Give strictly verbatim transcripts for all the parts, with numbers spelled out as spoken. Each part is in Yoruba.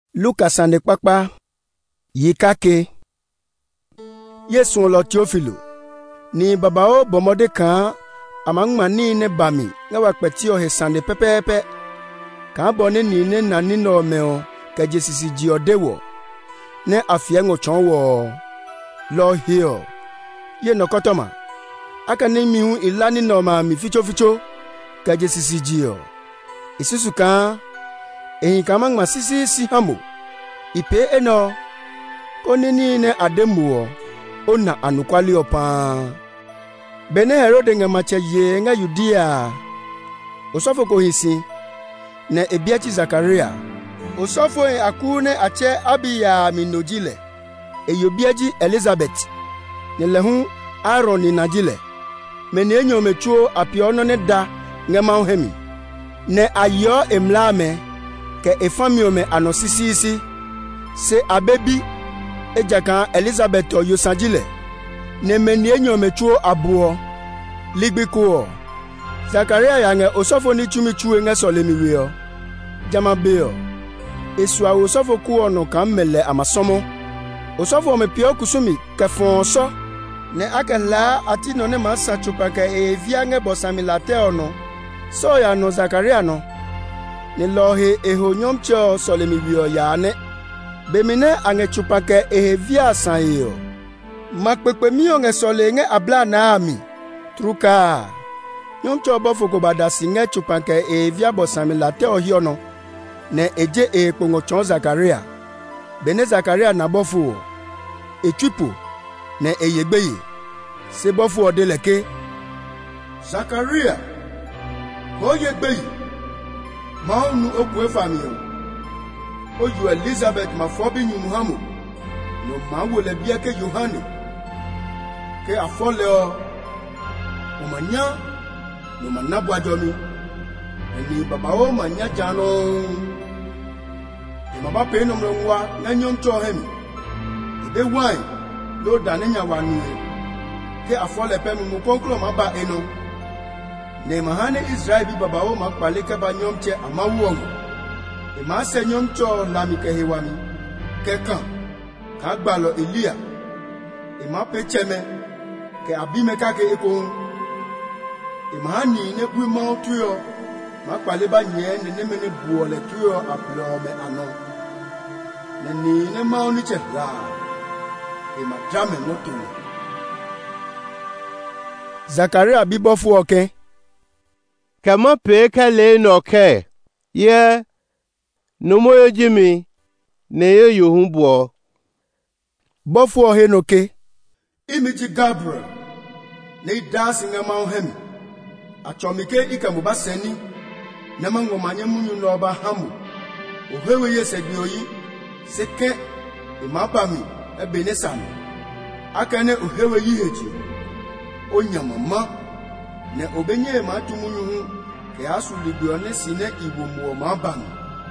Luka sande kpakpa yikake Yesu lo Teofilu ni babao bomode kan amangma ni ne bami ngawa kpetio he sande pepepe kan bone ni ne nani no meo ka jesisi ji odewo ne afia ngo chonwo lo hio ye no kotoma aka ne mi hu ilani no ma mi ficho ficho ka jesisi ji o isusu kan ehin kamangma sisi si hamo ipe eno onini ne ademuo ona anukwali opa bene Herode nga machaye nga Yudea osofo ko hisi ne ebiachi Zakaria osofo en akune ache Abiya minojile eyobiaji Elizabeth ne lehu Aaron ni najile mene enyo mechuo apiono ne da nga mahemi ne ayo emlame ke efamiome anosisisi se abebi ejaka Elizabeth oyosajile ne meni enyo mechuo abuo ligbikuo Zakaria yange osofo ni chumichue nga solemiwio jamabeo esua osofo kuo no kammele amasomo osofo mepio kusumi kefonso ne akala atino ne masa chupaka evia nge bosamilate ono so ya no Zakaria no ne lohe ehonyomcho solemiwio yane bemine ange chupake ehevia sanyo makpepe miyo nge sole nge abla naami truka nyomcho bofo ko badasi nge chupake ehevia bosamilate ohiono ne eje ekpongo chon Zakaria bene Zakaria na bofo echupu ne eyegbeye se bofo odeleke Zakaria oyegbeye maunu okwe famiyo oju Elizabeth mafobi nyumuhamu no mawole bia ke Yohane ke afole o umanya no manabu ajomi ni baba o manya jano ni baba pe no mwa na nyom cho hemi ide wine lo danenya wanu ke afole pe mu konklo maba eno ne mahane Israel bi baba o makpale ke ba nyom che amawu e ma se nyom cho lami ke hewami ke kan ka gbalo Elia e ma pecheme ke abime ka ke eko e ma ni ne bu ma otuyo ma kwale ba nye ne ne mene buole tuyo aplo me ano ne ni ne ma oni che la e ma jame moto Zakaria bibofu oke kama pe ka le no ke ye no moyo jimi ne yo yuhumbo bofu ohenoke imiji Gabriel ne dasi nga mahemi achomike ikamuba seni na mangomanye munyu no ba hamu ohewe yesegbi oyi seke imabami ebenesami akane ohewe yiheji onyamama ne obenye matumunyu hu ke asuligbo ne sine iwomuo mabami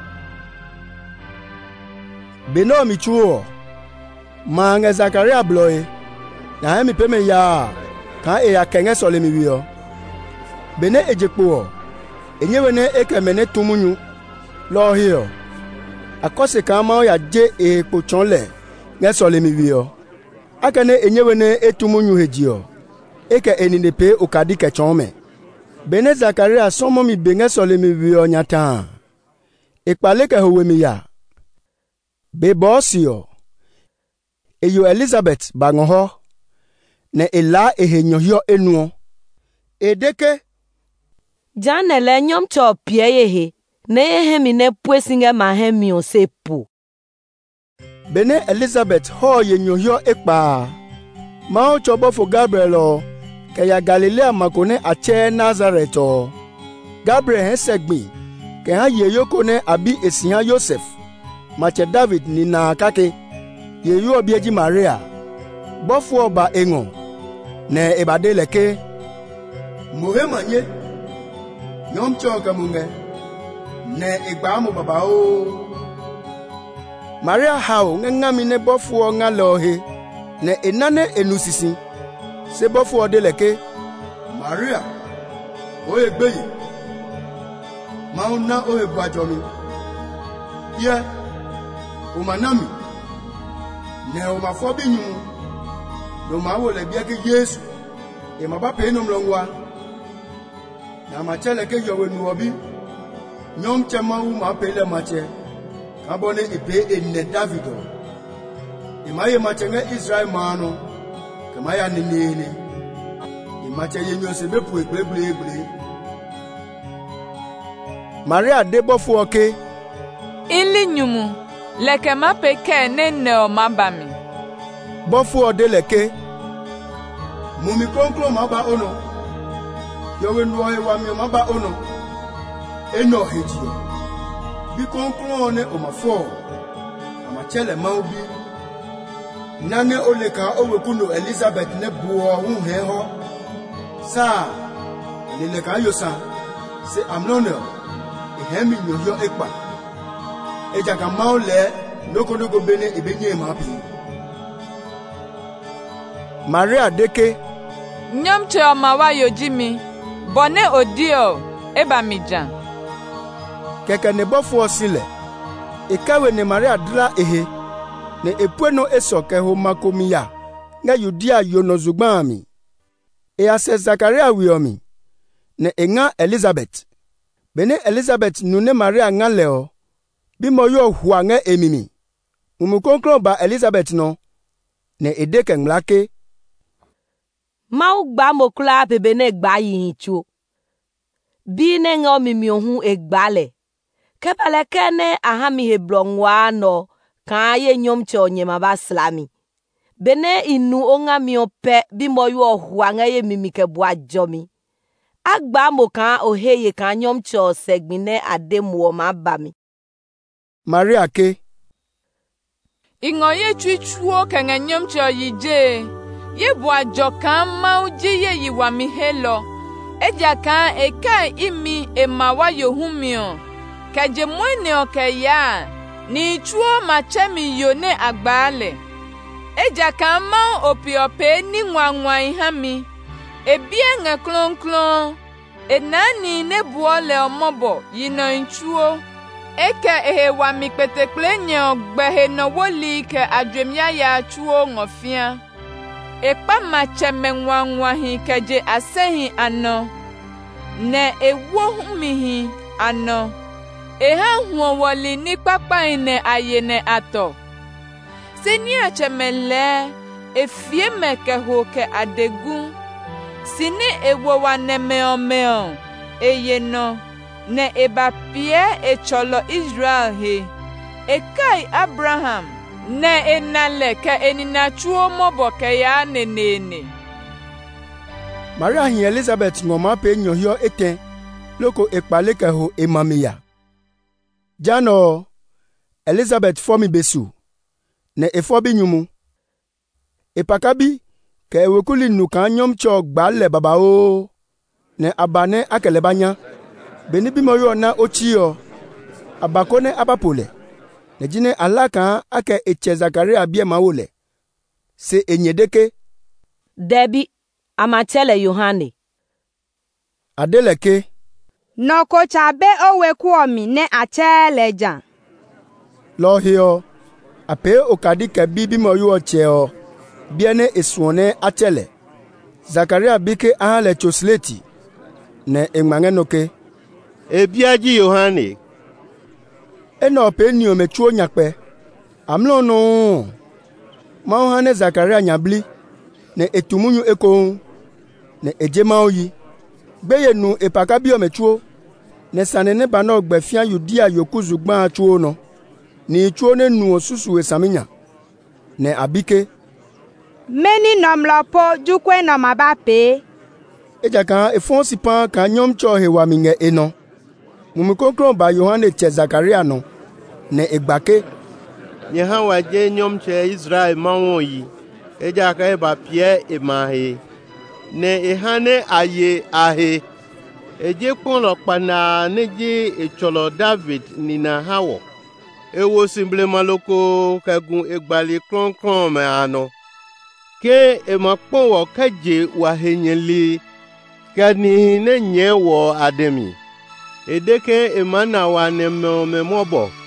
beno michuo manga Zakaria bloe na hemi peme ya ka e ya kenge sole miwio bene ejekpo enyewe ne ekemene tumunyu lo hio akose ka ma ya je ekpo chonle nge sole miwio akane enyewe ne etumunyu hejio eke enine pe okadi ke chonme bene Zakaria somo mi benge sole miwio nyata ekpale ke howe mi ya bebosio eyo Elizabeth bangoho ne ela ehenyohio enuo edeke janele nyom cho pieyehe ne ehemi ne puesinge mahemi osepu bene Elizabeth ho yenyohio ekpa mao chobofo Gabriel ke ya Galilea makone ache Nazareto Gabriel hesegbi ke ha yeyoko ne abi esiha Joseph mache David ni na kake yeyu obieji Maria bofu oba engo ne ebade leke muhemanye nyom choka munge ne igba mu baba o Maria hao ngami ne bofu ngalohe ne enane enusisi se bofu odeleke Maria o egbeyi mauna o ebuajomi ye umanami ne uma fobi nyum no ma wo le bia ke Yesu e ma ba pe no mlongwa na ma chele ke yo we nu obi nyom chema u ma pe le ma che ka bone e pe e ne Davido e ma ye ma chenge Israel ma no ke ma ya ne ne ne e ma che ye nyo se be pu e ble ble ble Maria debofu oke ili nyumu leke ma peke ne ne o mabami bofu ode leke mumi konkro maba ono yowe nwo e wa mi maba ono eno hejio bi konkro ne o mafo amachele maubi nane oleka owekuno Elizabeth ne buo hu he ho sa leleka yosa se amnono hemi nyohyo ekpa eja ka maule noko noko bene ebenye mapi Maria deke nyom che omawa yojimi bone odio eba mija keke ne bofo osile ikawe ne Maria dra ehe ne epueno esoke ho makomiya nga Yudia yonozugbami e ase Zakaria wiomi ne enga Elizabeth bene Elizabeth nune Maria ngaleo bimo yo huange emimi umukonkron ba Elizabeth no ne edeke nglake mau gba mokla bebe ne gba yin chu bi ne ngo mimi ohun egbale kebale kene ahami heblongwa no kan ye nyom che onyema ba slami bene inu onga mi ope bimo yo huange ye mimi ke bua jomi agba mo kan oheye kan nyom cho segbine ademu o mabami Maria ke ingoye chuchuo kan nyom cho yije ye bua jo kan mauji ye yiwa mi helo eja kan eka imi emawa yohumio kaje mwene okeya ni chuo machemi yone agbale eja kan ma opiope ni nwanwa ihami ebie nga klon klon enani ne buole omobo yino nchuo eke ehewa mikpetekle nye ogbehe no woli ke adwemya ya chuo ngofia ekpa macheme nwanwa hi keje asehi ano ne ewo humihi ano eha huo woli ni papa ine ayene ato seni achemele efie meke ho ke adegun sini ewo wa ne meo meo eyeno ne ebapie echolo Israel he ekai Abraham ne enale ke eninachuo mobo ke ya nenene Maria hi Elizabeth ngoma pe nyohyo eten loko ekpale ke ho emamiya jano Elizabeth fomi besu ne efobi nyumu epakabi ke wekuli nuka nyom cho gbale baba o ne abane akelebanya beni bimo yo na ochio abakone abapole ne jine alaka ake eche Zakaria bie mawole se enyedeke debi amatele Yohane adeleke noko chabe owekuomi ne acheleja lohio ape okadi ke bibimo yo cheo biene esuone atele Zakaria bike ahale chosleti ne engmangenoke ebiaji Yohane eno pe ni omechuo nyakpe amlo no Mauhane Zakaria nyabli ne etumunyu eko ne ejema oyi gbeye nu epakabi omechuo ne sanene bano gbefia Yudia yokuzugba achuo no ni chuo ne nu osusu esaminya ne abike meni nomlopo jukwe nomabape eja kan efonsi pan kan nyom cho hewa minge eno mumikonkron ba Yohane che Zakaria no ne egbake nye hawa je nyom che Israel mawo yi eja ka eba pie emahe ne ehane aye ahe eje pon lo pana neje echolo David ni na hawo ewo simple maloko kagun egbali kron kron me ano ke emakpon wo kaje wa henyeli kani ne nye wo ademi edeke emana wa ne me mobo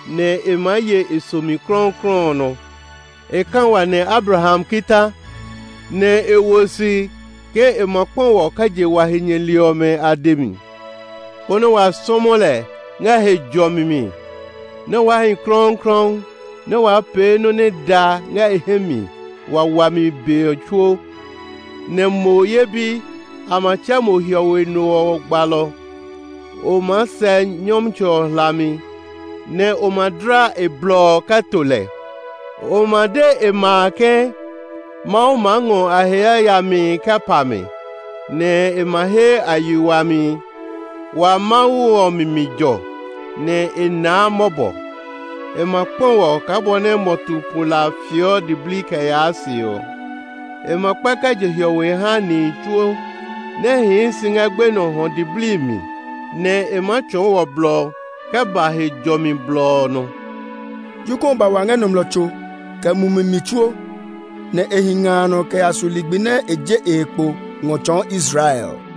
ne emaye esomi kron kron no eka wa ne Abraham kita ne ewosi ke emakpon wo kaje wa henyeliome ademi kono wa somole nga he jomimi ne wa hin kron kron ne wa pe no ne da nga ehemi wa wa mi be ochuo ne moye bi amacha mo hiowe no gbalo o ma se nyomcho lami ne o madra e blo katole o made e make ma o mango ahia ya mi kapami ne e mahe ayuwami wa mawu o mimijo ne ina mobo e makpon wo kabone motu pula fio di blika ya sio e makpaka je hiowe ha ni tuo ne hin singa gbe no ho di blimi ne e macho wo blo ka ba he jomi blo no Jukon ba wange nomlocho ka mumimichuo ne ehingano ka asuligbine eje ekpo ngochon Israel